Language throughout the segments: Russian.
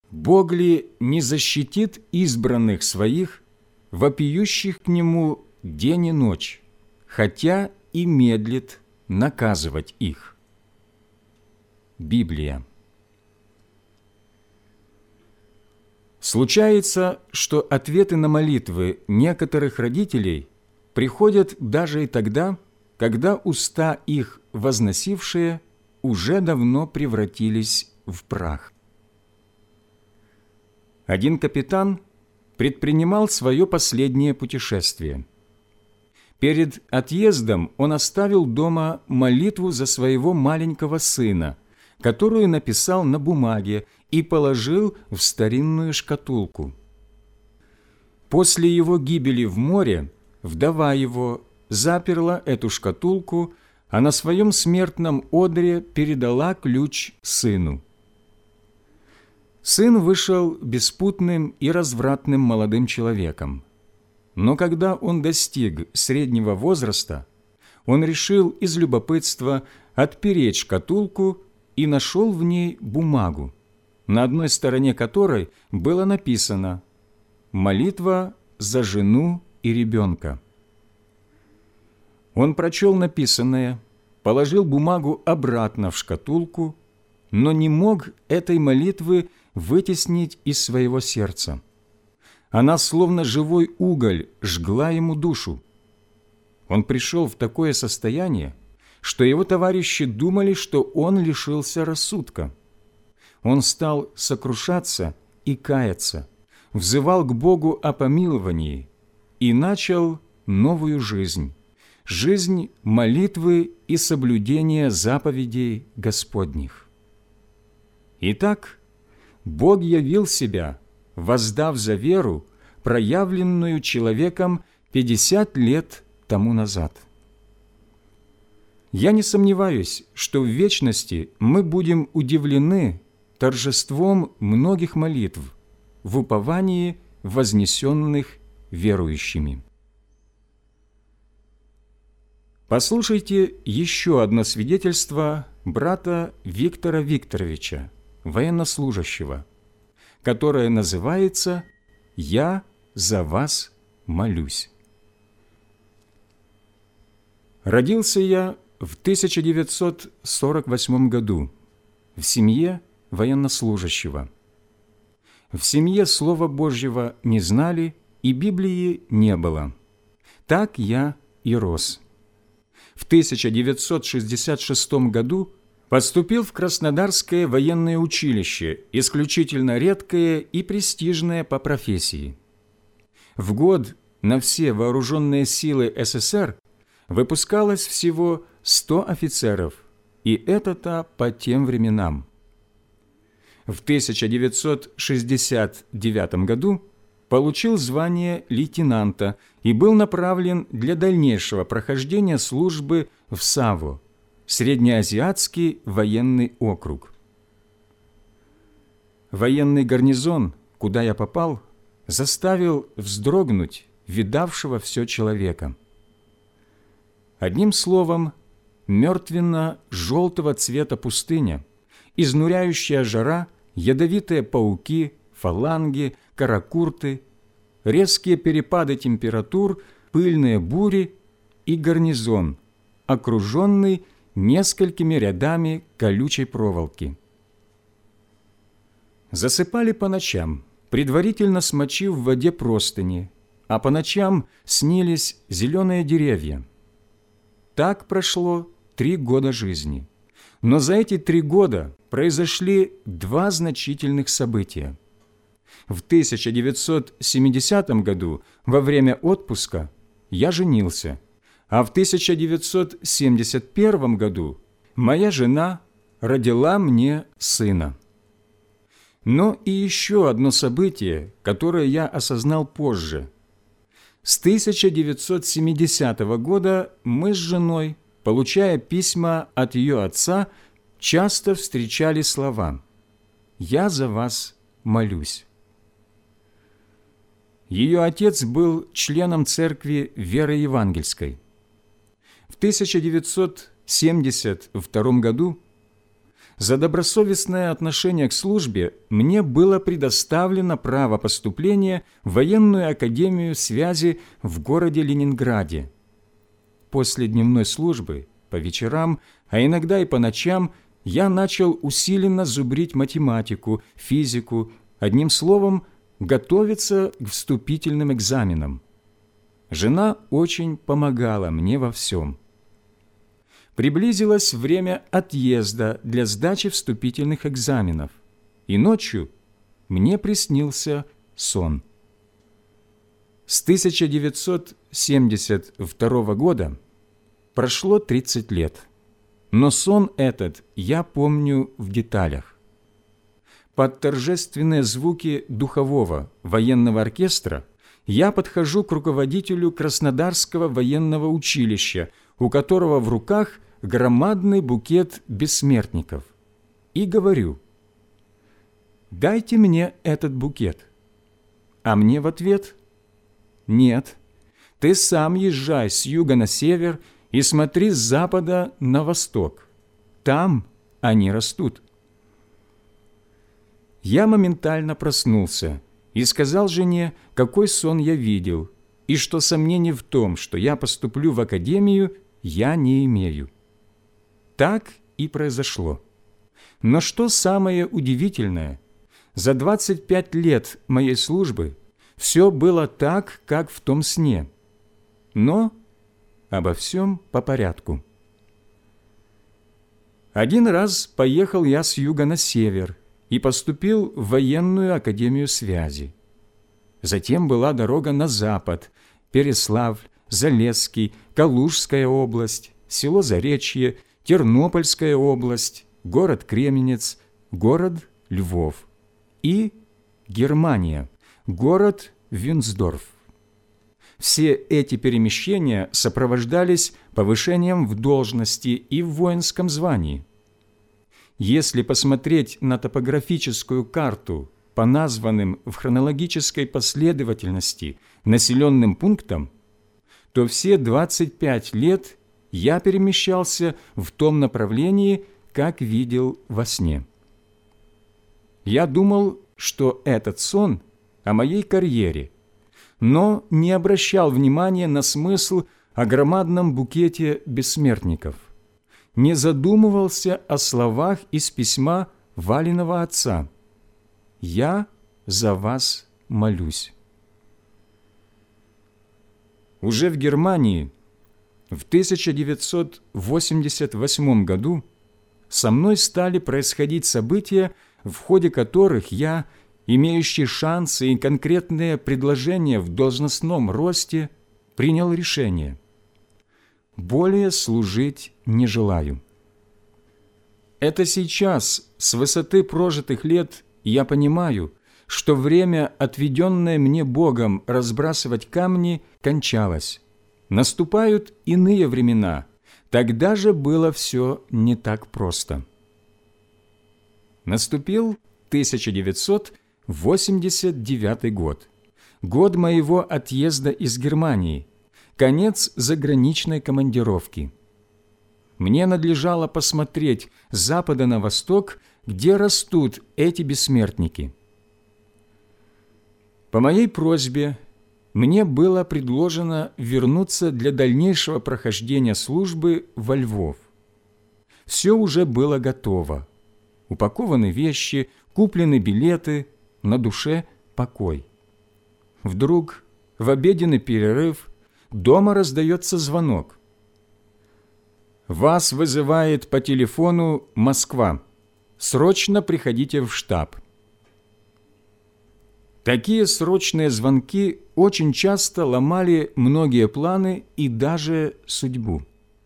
Бог ли не защитит избранных Своих, вопиющих к Нему день и ночь, хотя и медлит наказывать их? Библия. Случается, что ответы на молитвы некоторых родителей приходят даже и тогда, когда уста их возносившие уже давно превратились в прах. Один капитан предпринимал свое последнее путешествие. Перед отъездом он оставил дома молитву за своего маленького сына, которую написал на бумаге и положил в старинную шкатулку. После его гибели в море вдова его заперла эту шкатулку, а на своем смертном одре передала ключ сыну. Сын вышел беспутным и развратным молодым человеком. Но когда он достиг среднего возраста, он решил из любопытства отпереть шкатулку и нашел в ней бумагу, на одной стороне которой было написано «Молитва за жену и ребенка». Он прочел написанное, положил бумагу обратно в шкатулку, но не мог этой молитвы вытеснить из своего сердца. Она, словно живой уголь, жгла ему душу. Он пришел в такое состояние, что его товарищи думали, что он лишился рассудка. Он стал сокрушаться и каяться, взывал к Богу о помиловании и начал новую жизнь, жизнь молитвы и соблюдения заповедей Господних. Итак, Бог явил себя, воздав за веру, проявленную человеком 50 лет тому назад. Я не сомневаюсь, что в вечности мы будем удивлены торжеством многих молитв в уповании, вознесенных верующими. Послушайте еще одно свидетельство брата Виктора Викторовича, военнослужащего, которое называется «Я за вас молюсь». Родился я в 1948 году в семье военнослужащего. В семье Слова Божьего не знали и Библии не было. Так я и рос. В 1966 году поступил в Краснодарское военное училище, исключительно редкое и престижное по профессии. В год на все вооруженные силы СССР выпускалось всего 100 офицеров, и это-то по тем временам. В 1969 году получил звание лейтенанта и был направлен для дальнейшего прохождения службы в САВО, Среднеазиатский военный округ. Военный гарнизон, куда я попал, заставил вздрогнуть видавшего все человека. Одним словом, мертвенно-желтого цвета пустыня, изнуряющая жара, ядовитые пауки, фаланги, каракурты, резкие перепады температур, пыльные бури и гарнизон, окруженный несколькими рядами колючей проволоки. Засыпали по ночам, предварительно смочив в воде простыни, а по ночам снились зеленые деревья. Так прошло 3 года жизни. Но за эти 3 года произошли 2 значительных события. В 1970 году, во время отпуска, я женился, а в 1971 году моя жена родила мне сына. Но и еще одно событие, которое я осознал позже. С 1970 года мы с женой, получая письма от ее отца, часто встречали слова «Я за вас молюсь». Ее отец был членом церкви Веры Евангельской. В 1972 году За добросовестное отношение к службе мне было предоставлено право поступления в военную академию связи в городе Ленинграде. После дневной службы, по вечерам, а иногда и по ночам, я начал усиленно зубрить математику, физику, одним словом, готовиться к вступительным экзаменам. Жена очень помогала мне во всем. Приблизилось время отъезда для сдачи вступительных экзаменов, и ночью мне приснился сон. С 1972 года прошло 30 лет, но сон этот я помню в деталях. Под торжественные звуки духового военного оркестра я подхожу к руководителю Краснодарского военного училища, у которого в руках громадный букет бессмертников, и говорю: «Дайте мне этот букет». А мне в ответ: «Нет, ты сам езжай с юга на север и смотри с запада на восток. Там они растут». Я моментально проснулся и сказал жене, какой сон я видел, и что сомнений в том, что я поступлю в академию, я не имею. Так и произошло. Но что самое удивительное, за 25 лет моей службы все было так, как в том сне. Но обо всем по порядку. Один раз поехал я с юга на север и поступил в военную академию связи. Затем была дорога на запад, Переславль, Залесский, Калужская область, село Заречье, Тернопольская область, город Кременец, город Львов и Германия, город Вюнсдорф. Все эти перемещения сопровождались повышением в должности и в воинском звании. Если посмотреть на топографическую карту по названным в хронологической последовательности населенным пунктам, то все 25 лет я перемещался в том направлении, как видел во сне. Я думал, что этот сон о моей карьере, но не обращал внимания на смысл о громадном букете бессмертников, не задумывался о словах из письма Валиного отца: «Я за вас молюсь». Уже в Германии в 1988 году со мной стали происходить события, в ходе которых я, имеющий шансы и конкретные предложения в должностном росте, принял решение: более служить не желаю. Это сейчас, с высоты прожитых лет, я понимаю, что время, отведенное мне Богом разбрасывать камни, кончалось. Наступают иные времена. Тогда же было все не так просто. Наступил 1989 год, год моего отъезда из Германии, конец заграничной командировки. Мне надлежало посмотреть с запада на восток, где растут эти бессмертники. По моей просьбе мне было предложено вернуться для дальнейшего прохождения службы во Львов. Все уже было готово. Упакованы вещи, куплены билеты, на душе покой. Вдруг в обеденный перерыв дома раздается звонок. «Вас вызывает по телефону Москва. Срочно приходите в штаб». Такие срочные звонки очень часто ломали многие планы и даже судьбу.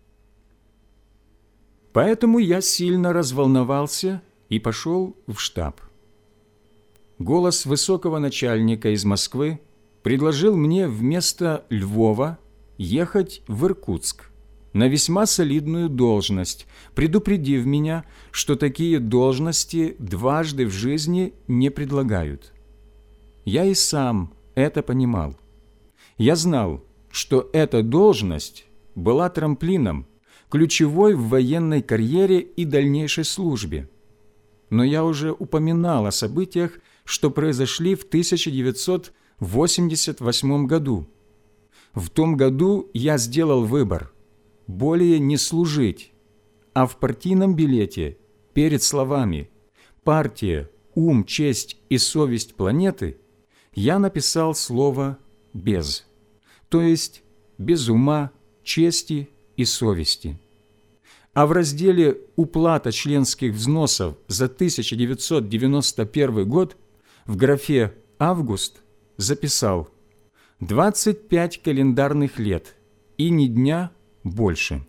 Поэтому я сильно разволновался и пошел в штаб. Голос высокого начальника из Москвы предложил мне вместо Львова ехать в Иркутск на весьма солидную должность, предупредив меня, что такие должности дважды в жизни не предлагают. Я и сам это понимал. Я знал, что эта должность была трамплином, ключевой в военной карьере и дальнейшей службе, но я уже упоминал о событиях, что произошли в 1988 году. В том году я сделал выбор – более не служить, а в партийном билете перед словами «партия, ум, честь и совесть планеты» я написал слово «без», то есть без ума, чести и совести. А в разделе «Уплата членских взносов за 1991 год» в графе «Август» записал 25 календарных лет и ни дня больше.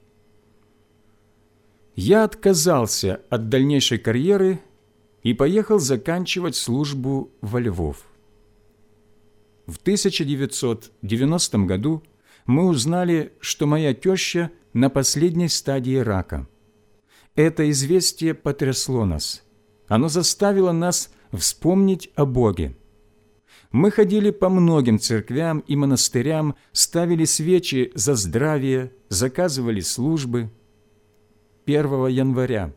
Я отказался от дальнейшей карьеры и поехал заканчивать службу во Львов. В 1990 году мы узнали, что моя теща на последней стадии рака. Это известие потрясло нас. Оно заставило нас вспомнить о Боге. Мы ходили по многим церквям и монастырям, ставили свечи за здравие, заказывали службы. 1 января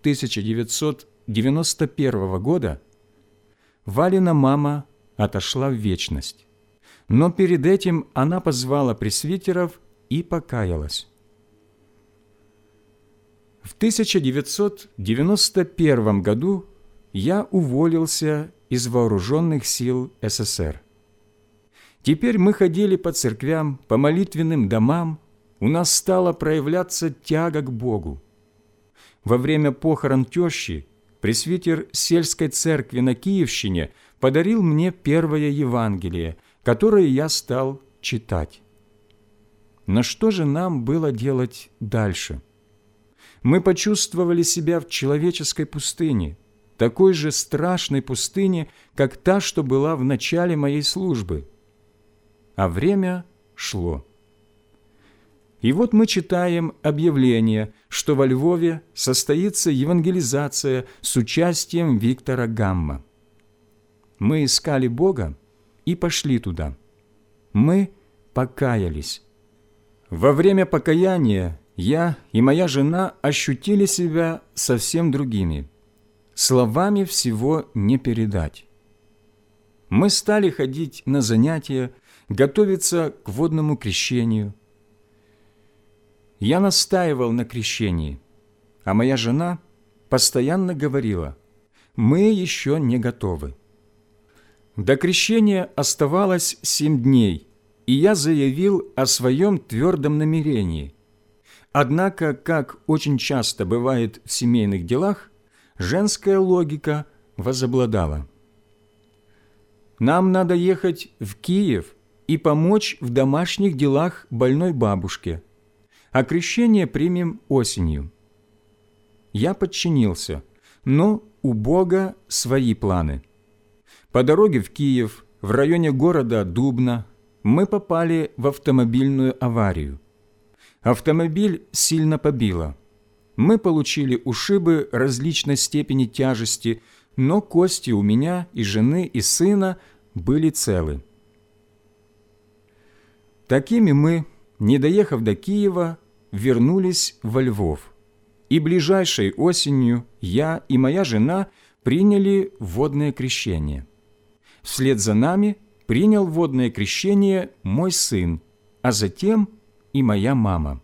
1991 года Валина мама отошла в вечность, но перед этим она позвала пресвитеров и покаялась. В 1991 году я уволился из Вооруженных сил СССР. Теперь мы ходили по церквям, по молитвенным домам, у нас стала проявляться тяга к Богу. Во время похорон тещи пресвитер сельской церкви на Киевщине подарил мне первое Евангелие, которое я стал читать. Но что же нам было делать дальше? Мы почувствовали себя в человеческой пустыне, такой же страшной пустыне, как та, что была в начале моей службы. А время шло. И вот мы читаем объявление, что во Львове состоится евангелизация с участием Виктора Гамма. Мы искали Бога и пошли туда. Мы покаялись. Во время покаяния я и моя жена ощутили себя совсем другими. Словами всего не передать. Мы стали ходить на занятия, готовиться к водному крещению. Я настаивал на крещении, а моя жена постоянно говорила: «Мы еще не готовы». До крещения оставалось 7 дней, и я заявил о своем твердом намерении. Однако, как очень часто бывает в семейных делах, женская логика возобладала. Нам надо ехать в Киев и помочь в домашних делах больной бабушке, а крещение примем осенью. Я подчинился, но у Бога свои планы. По дороге в Киев, в районе города Дубна, мы попали в автомобильную аварию. Автомобиль сильно побило. Мы получили ушибы различной степени тяжести, но кости у меня и жены, и сына были целы. Такими мы, не доехав до Киева, вернулись во Львов, и ближайшей осенью я и моя жена приняли водное крещение. Вслед за нами принял водное крещение мой сын, а затем и моя мама.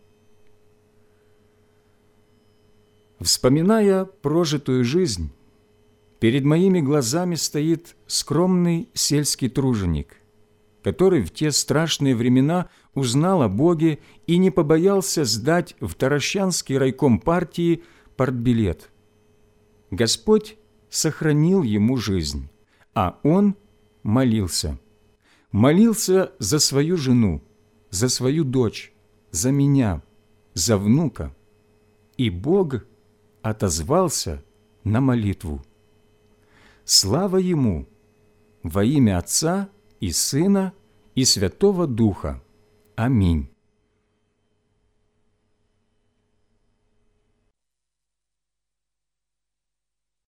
Вспоминая прожитую жизнь, перед моими глазами стоит скромный сельский труженик, который в те страшные времена узнал о Боге и не побоялся сдать в Таращанский райком партии партбилет. Господь сохранил ему жизнь, а он молился. Молился за свою жену, за свою дочь, за меня, за внука. И Бог отозвался на молитву. Слава Ему во имя Отца и Сына и Святого Духа. Аминь.